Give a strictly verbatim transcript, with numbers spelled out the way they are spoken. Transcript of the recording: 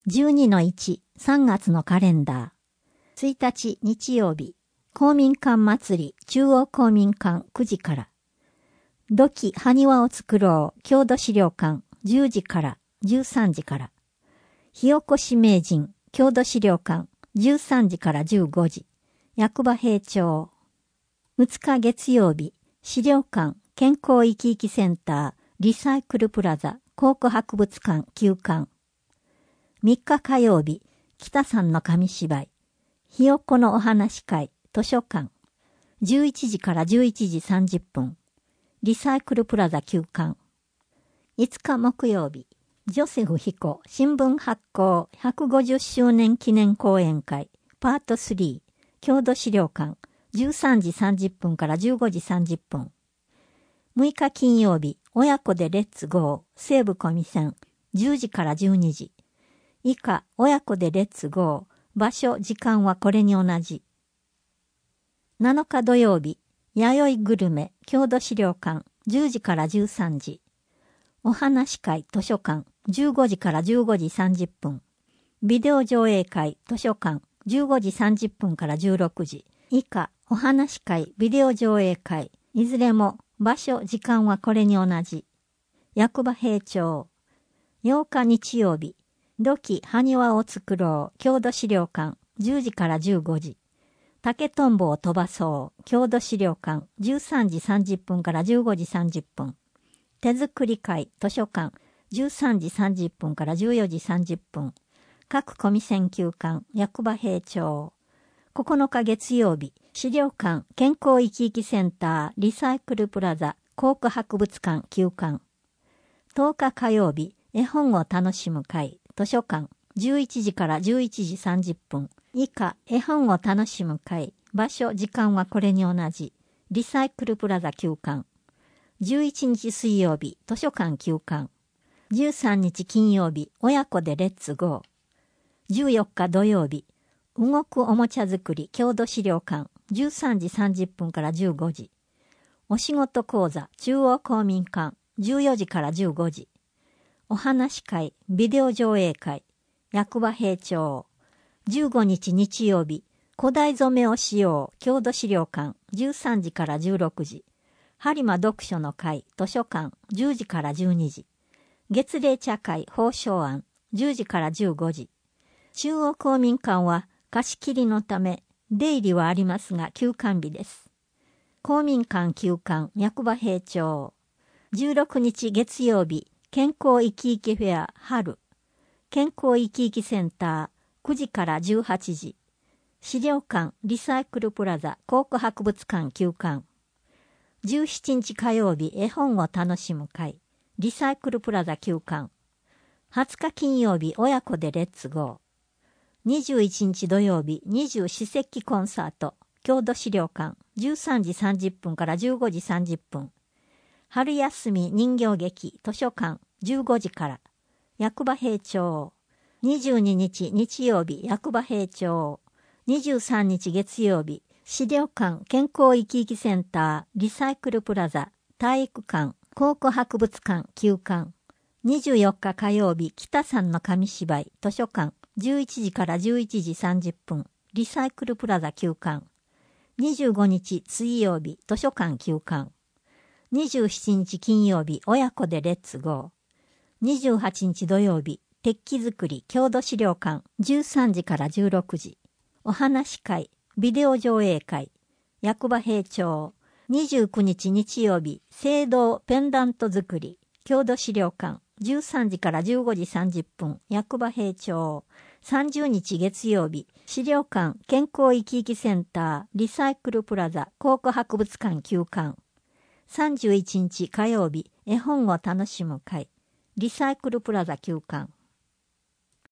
じゅうにのいち、さんがつのカレンダー。ついたち日曜日、公民館祭り中央公民館くじから。土器埴輪を作ろう郷土資料館じゅうじからじゅうさんじから。火起こし名人郷土資料館じゅうさんじからじゅうごじ。役場閉庁。むつか月曜日、資料館健康生き生きセンターリサイクルプラザ考古博物館休館。みっか火曜日、北さんの紙芝居ひよこのお話会図書館じゅういちじからじゅういちじさんじゅっぷん。リサイクルプラザ休館。いつか木曜日、ジョセフ彦新聞発行ひゃくごじゅっしゅうねん記念講演会パートスリー郷土資料館じゅうさんじさんじゅっぷんからじゅうごじさんじゅっぷん。むいか金曜日、親子でレッツゴー西武小見線じゅうじからじゅうにじ。以下、親子でレッツゴー。場所、時間はこれに同じ。なのか土曜日、弥生グルメ、郷土資料館、じゅうじからじゅうさんじ。お話会、図書館、じゅうごじからじゅうごじさんじゅっぷん。ビデオ上映会、図書館、じゅうごじさんじゅっぷんからじゅうろくじ。以下、お話会、ビデオ上映会、いずれも場所、時間はこれに同じ。役場閉庁。ようか日曜日、土器埴輪を作ろう郷土資料館じゅうじからじゅうごじ。竹とんぼを飛ばそう郷土資料館じゅうさんじさんじゅっぷんからじゅうごじさんじゅっぷん。手作り会図書館じゅうさんじさんじゅっぷんからじゅうよじさんじゅっぷん。各小見線休館役場閉庁。ここのか月曜日、資料館健康生き生きセンターリサイクルプラザ考古博物館休館。とおか火曜日、絵本を楽しむ会図書館じゅういちじからじゅういちじさんじゅっぷん。以下、絵本を楽しむ会場所、時間はこれに同じ。リサイクルプラザ休館。じゅういちにち水曜日、図書館休館。じゅうさんにち金曜日、親子でレッツゴー。じゅうよっか土曜日、動くおもちゃ作り郷土資料館じゅうさんじさんじゅっぷんからじゅうごじ。お仕事講座中央公民館じゅうよじからじゅうごじ。お話会、ビデオ上映会、役場閉庁。じゅうごにち日曜日、古代染めをしよう郷土資料館じゅうさんじからじゅうろくじ。播磨読書の会図書館じゅうじからじゅうにじ。月例茶会法書案じゅうじからじゅうごじ。中央公民館は貸し切りのため出入りはありますが休館日です。公民館休館役場閉庁。じゅうろくにち月曜日、健康生き生きフェア春健康生き生きセンターくじからじゅうはちじ。資料館リサイクルプラザ考古博物館休館。じゅうしちにち火曜日、絵本を楽しむ会リサイクルプラザ休館。はつか金曜日、親子でレッツゴー。にじゅういちにち土曜日、二十四節気コンサート郷土資料館じゅうさんじさんじゅっぷんからじゅうごじさんじゅっぷん。春休み人形劇図書館じゅうごじから。役場閉庁。にじゅうににち日曜日、役場閉庁。にじゅうさんにち月曜日、資料館健康生き生きセンターリサイクルプラザ体育館考古博物館休館。にじゅうよっか火曜日、北さんの紙芝居図書館じゅういちじからじゅういちじさんじゅっぷん。リサイクルプラザ休館。にじゅうごにち水曜日、図書館休館。にじゅうしちにち金曜日、親子でレッツゴー。にじゅうはちにち土曜日、鉄器作り郷土資料館じゅうさんじからじゅうろくじ。お話会、ビデオ上映会、役場閉庁。にじゅうくにち日曜日、青銅ペンダント作り郷土資料館じゅうさんじからじゅうごじさんじゅっぷん。役場閉庁。さんじゅうにち月曜日、資料館健康生き生きセンターリサイクルプラザ考古博物館休館。さんじゅういちにち火曜日、絵本を楽しむ会リサイクルプラザ休館。